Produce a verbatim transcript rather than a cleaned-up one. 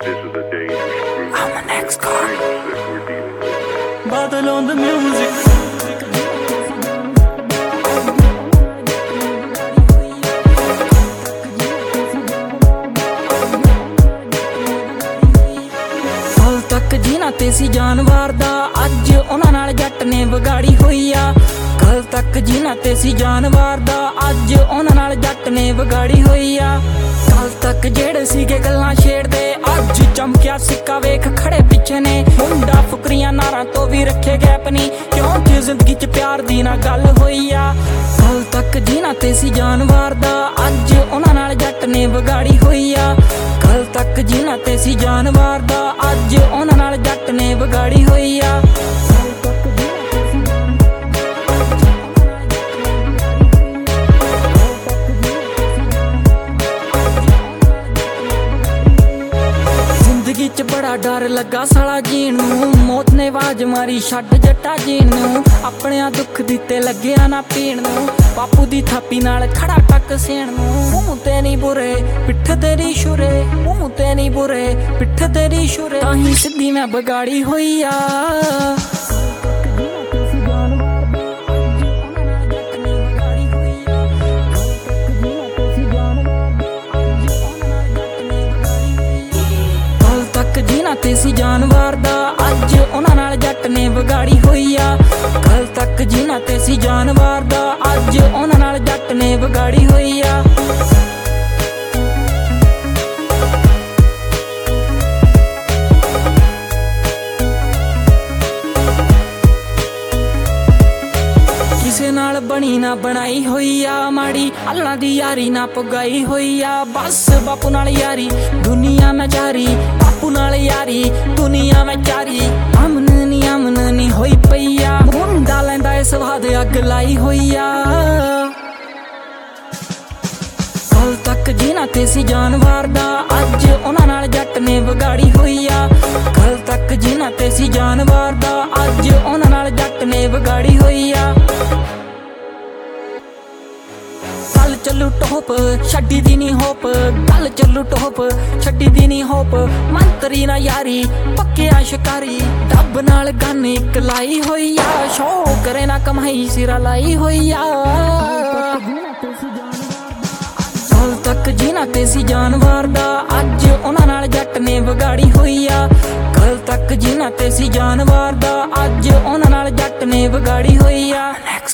This is the dangerous group. I'm the next car. That we're dealing with. Bottle on the music. ਕੱਲ ਤੱਕ ਜੀਣਾ ਤੇ ਸੀ ਜਾਨਵਰ ਦਾ, ਅੱਜ ਉਹਨਾਂ ਨਾਲ ਜੱਟ ਨੇ ਵਿਗਾੜੀ ਹੋਈ ਆ। ਕੱਲ ਤੱਕ ਜੀਣਾ ਤੇ ਸੀ ਜਾਨਵਰ ਦਾ, ਅੱਜ ਉਹਨਾਂ ਨਾਲ ਜੱਟ ਨੇ ਵਿਗਾੜੀ ਹੋਈ ਆ। ਕੱਲ ਤੱਕ ਜਿਹੜੇ ਸੀਗੇ ਗੱਲਾਂ ਛੇੜਦੇ, ਅੱਜ ਚਮਕਿਆ ਸਿੱਕਾ ਵੇਖ ਖੜੇ ਪਿੱਛੇ ਨੇ। ਮੁੰਡਾ ਫੁਕਰੀਆਂ ਨਾਰਾਂ ਤੋਂ ਵੀ ਰੱਖੇ ਗੈਪ ਨਹੀਂ, ਕਿਉਂਕਿ ਜ਼ਿੰਦਗੀ 'ਚ ਪਿਆਰ ਦੀ ਨਾ ਗੱਲ ਹੋਈ ਆ। ਕੱਲ ਤੱਕ ਜੀਣਾ ਤੇ ਸੀ ਜਾਨਵਰ ਦਾ, ਅੱਜ ਉਹਨਾਂ ਨਾਲ ਜੱਟ ਨੇ ਵਿਗਾੜੀ ਹੋਈ ਆ। ਕੱਲ ਤੱਕ ਜੀਣਾ ਤੇ ਸੀ ਜਾਨਵਰ ਦਾ, ਅੱਜ ਉਹਨਾਂ ਨਾਲ ਜੱਟ ਨੇ ਵਿਗਾੜੀ ਹੋਈ ਆ। ਜ਼ਿੰਦਗੀ 'ਚ ਬੜਾ ਡਰ ਲੱਗਾ ਸਾਲਾ ਜੀਣ ਨੂੰ, ਮੌਤ ਨੇ ਆਵਾਜ਼ ਮਾਰੀ ਛੱਡ ਜੱਟਾ ਜੀਣ ਨੂੰ। ਆਪਣਿਆਂ ਦੁੱਖ ਦਿੱਤੇ ਲੱਗਿਆ ਨਾ ਪੀਣ ਨੂੰ, ਬਾਪੂ ਦੀ ਥਾਪੀ ਨਾਲ ਖੜਾ ਟੱਕ ਸੇਣ ਨੂੰ। ਮੂੰਹ ਤੇ ਨਹੀਂ ਬੁਰੇ ਪਿੱਠ ਤੇਰੀ ਸ਼ੁਰੇ, ਮੂੰਹ ਤੇ ਨਹੀਂ ਬੁਰੇ ਪਿੱਠ ਤੇਰੀ ਸ਼ੁਰੇ, ਤਾਂ ਹੀ ਸਿੱਧੀ ਮੈਂ ਵਿਗਾੜੀ ਹੋਈ ਆ। ਜੀਣਾ ਤੇ ਸੀ ਜਾਨਵਰ ਦਾ, ਅੱਜ ਉਹਨਾਂ ਨਾਲ ਜੱਟ ਨੇ ਵਿਗਾੜੀ ਹੋਈ ਆ। ਕੱਲ ਤੱਕ ਜੀਣਾ ਤੇ ਸੀ ਜਾਨਵਰ ਦਾ, ਅੱਜ ਉਹਨਾਂ ਨਾਲ ਜੱਟ ਨੇ ਵਿਗਾੜੀ ਹੋਈ ਆ। ਕਿਸੇ ਨਾਲ ਬਣੀ ਨਾ ਬਣਾਈ ਹੋਈ ਆ ਮਾੜੀ, ਅੱਲਾਂ ਦੀ ਯਾਰੀ ਨਾ ਪੁਗਾਈ ਹੋਈ ਆ। ਬਸ ਬਾਪੂ ਨਾਲ ਯਾਰੀ ਦੁਨੀਆ ਨਜ਼ਾਰੀ, ਬਾਪੂ ਨਾਲ ਯਾਰੀ ਦੁਨੀਆ ਵਿਚਾਰੀ। ਅਮਨ ਨੀ ਅਮਨ ਨੀ ਹੋਈ ਪਈ ਆ, ਮੁੰਡਾ ਲੈਂਦਾ ਏ ਸਵਾਦ ਅੱਗ ਲਾਈ ਹੋਈ ਆ। ਕੱਲ ਤੱਕ ਜੀਣਾ ਤੇ ਸੀ ਜਾਨਵਰ ਦਾ, ਅੱਜ ਉਹਨਾਂ ਨਾਲ ਜੱਟ ਨੇ ਵਿਗਾੜੀ ਹੋਈ ਆ। ਕੱਲ ਤੱਕ ਜੀਣਾ ਤੇ ਸੀ ਜਾਨਵਰ ਦਾ, ਅੱਜ ਉਹਨਾਂ ਨਾਲ ਜੱਟ ਨੇ ਵਿਗਾੜੀ ਹੋਈ ਆ। ਗੱਲ ਚੱਲੂ ਟੋਪ ਛੱਡੀ ਦੀ ਨੀ ਹੋਪ, ਗੱਲ ਚੱਲੂ ਟੋਪ ਛੱਡੀ ਦੀ ਨੀ ਹੋਪ। ਮੰਤਰੀ ਨਾ ਯਾਰੀ ਪੱਕਿਆ ਸ਼ਿਕਾਰੀ, ਰੱਬ ਨਾਲ ਗੰਨ ਇੱਕ ਲਾਈ ਹੋਈ ਆ। ਸ਼ੋ ਕਰੇ ਨਾ ਕਮਾਈ ਸਿਰਾ ਲਾਈ ਹੋਈ ਆ। ਕੱਲ ਤੱਕ ਜੀਣਾ ਤੇ ਸੀ ਜਾਨਵਰ ਦਾ, ਅੱਜ ਉਹਨਾਂ ਨਾਲ ਜੱਟ ਨੇ ਵਿਗਾੜੀ ਹੋਈ ਆ। ਕੱਲ ਤੱਕ ਜੀਣਾ ਤੇ ਸੀ ਜਾਨਵਰ ਦਾ, ਅੱਜ ਉਹਨਾਂ ਨਾਲ ਜੱਟ ਨੇ ਵਿਗਾੜੀ ਹੋਈ ਆ।